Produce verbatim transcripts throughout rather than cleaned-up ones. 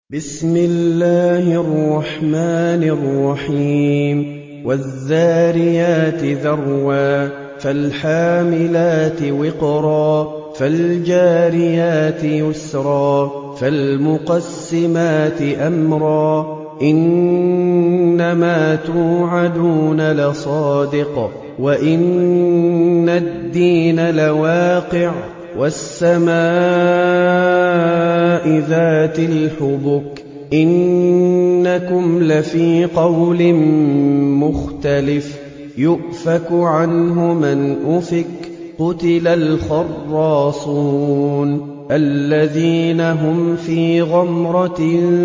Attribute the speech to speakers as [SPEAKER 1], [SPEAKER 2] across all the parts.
[SPEAKER 1] بسم الله الرحمن الرحيم والذاريات ذروا فالحاملات وقرا فالجاريات يسرا فالمقسمات أمرا إنما توعدون لصادق وإن الدين لواقع والسماء ذات الحبك إنكم لفي قول مختلف يؤفك عنه من أفك قتل الخراصون الذين هم في غمرة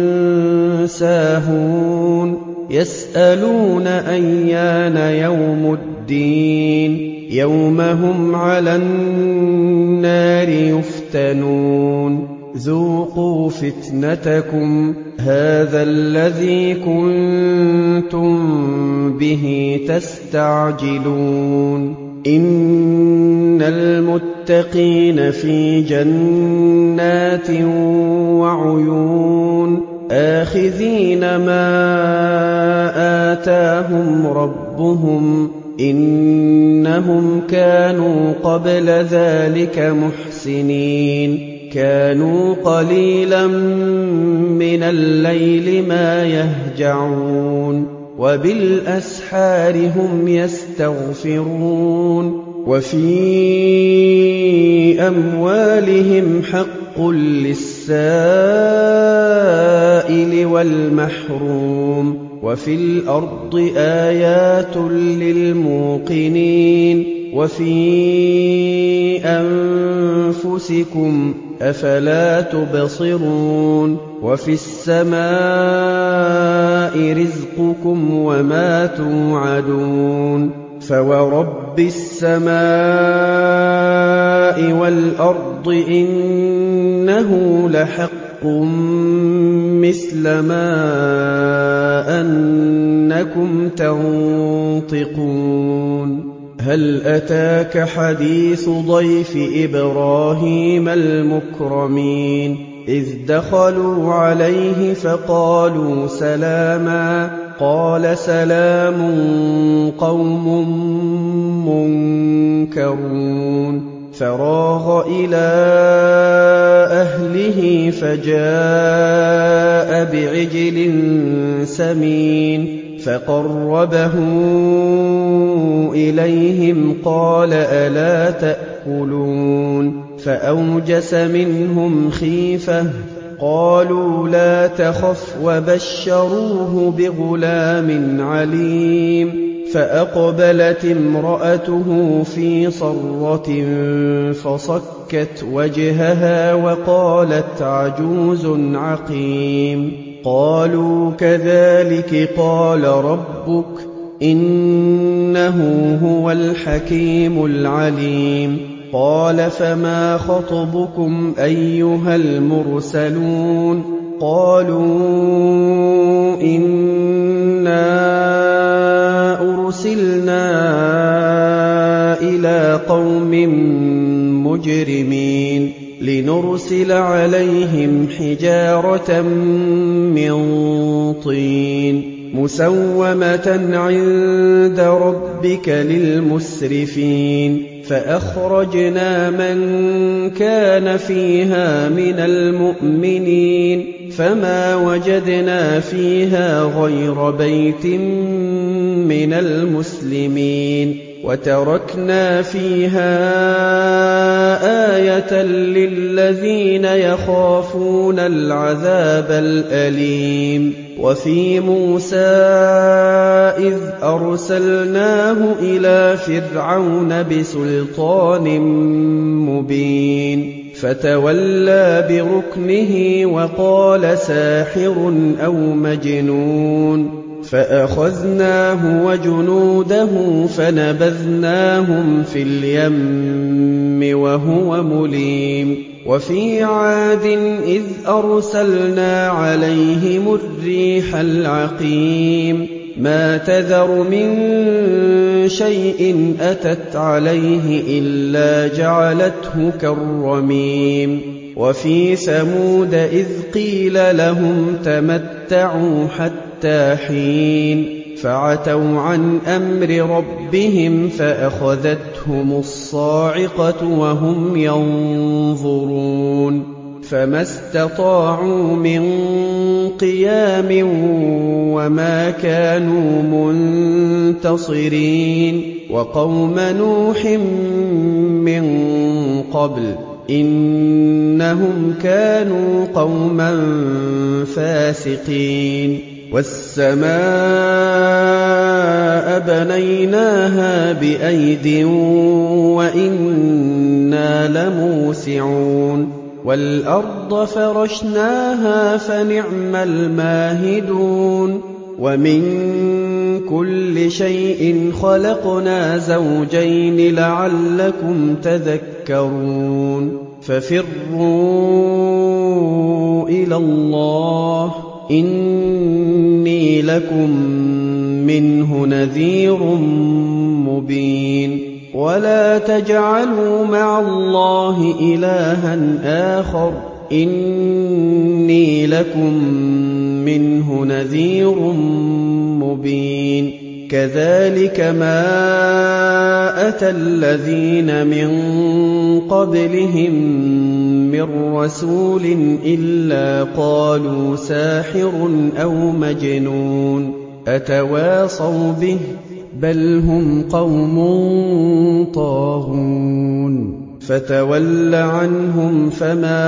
[SPEAKER 1] ساهون يسألون أيان يوم الدين يوم هم على النار يفتنون ذوقوا فتنتكم هذا الذي كنتم به تستعجلون إن المتقين في جنات وعيون آخذين ما آتاهم ربهم إنهم كانوا قبل ذلك محسنين كانوا قليلا من الليل ما يهجعون وبالأسحار هم يستغفرون وفي أموالهم حق للسائل والمحروم وفي الأرض آيات للموقنين وفي أنفسكم أفلا تبصرون وفي السماء رزقكم وما توعدون فورب السماء والأرض إنه لحق مثل ما أنكم تنطقون هل أتاك حديث ضيف إبراهيم المكرمين إذ دخلوا عليه فقالوا سلاما قال سلام قوم منكرون فراغ إلى أهله فجاء بعجل سمين فقربه إليهم قال ألا تأكلون فأوجس منهم خيفة قالوا لا تخف وبشروه بغلام عليم فأقبلت امرأته في صرة فصكت وجهها وقالت عجوز عقيم قالوا كذلك قال ربك إنه هو الحكيم العليم قال فما خطبكم أيها المرسلون قالوا إنا أرسلنا إلى قوم مجرمين لنرسل عليهم حجارة من طين مسومة عند ربك للمسرفين فأخرجنا من كان فيها من المؤمنين فما وجدنا فيها غير بيت من المسلمين وتركنا فيها آية للذين يخافون العذاب الأليم وفي موسى إذ أرسلناه إلى فرعون بسلطان مبين فتولى بركنه وقال ساحر أو مجنون فأخذناه وجنوده فنبذناهم في اليم وهو مليم وفي عاد إذ أرسلنا عليهم الريح العقيم ما تذر من شيء أتت عليه إلا جعلته كالرميم وفي ثمود إذ قيل لهم تمتعوا حتى حين فعتوا عن أمر ربهم فأخذتهم الصاعقة وهم ينظرون فما استطاعوا من قيام وما كانوا منتصرين وقوم نوح من قبل إنهم كانوا قوما فاسقين والسماء بنيناها بأيد وإنا لموسعون والأرض فرشناها فنعم الماهدون ومن كل شيء خلقنا زوجين لعلكم تذكرون ففروا إلى الله إني لكم منه نذير مبين ولا تجعلوا مع الله إلها آخر إني لكم منه نذير مبين كذلك ما أتى الذين من قبلهم من رسول إلا قالوا ساحر أو مجنون أتواصوا به بل هم قوم طاغون فتول عنهم فما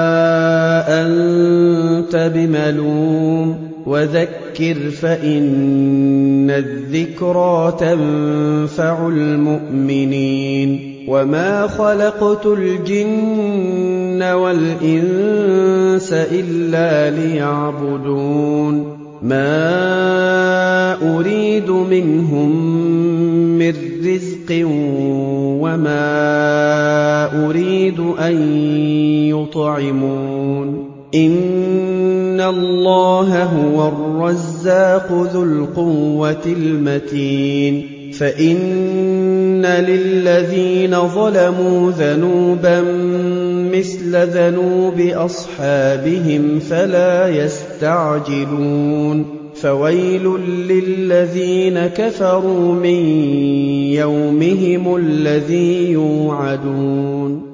[SPEAKER 1] أنت بملوم وذكر فإن الذكرى تنفع المؤمنين وما خلقت الجن والإنس إلا ليعبدون ما أريد منهم من رزق وما أريد أن يطعمون إن الله هو الرزاق ذو القوة المتين فإن للذين ظلموا ذنوبا مثل ذنوب أصحابهم فلا يستعجلون فويل للذين كفروا من يومهم الذي يوعدون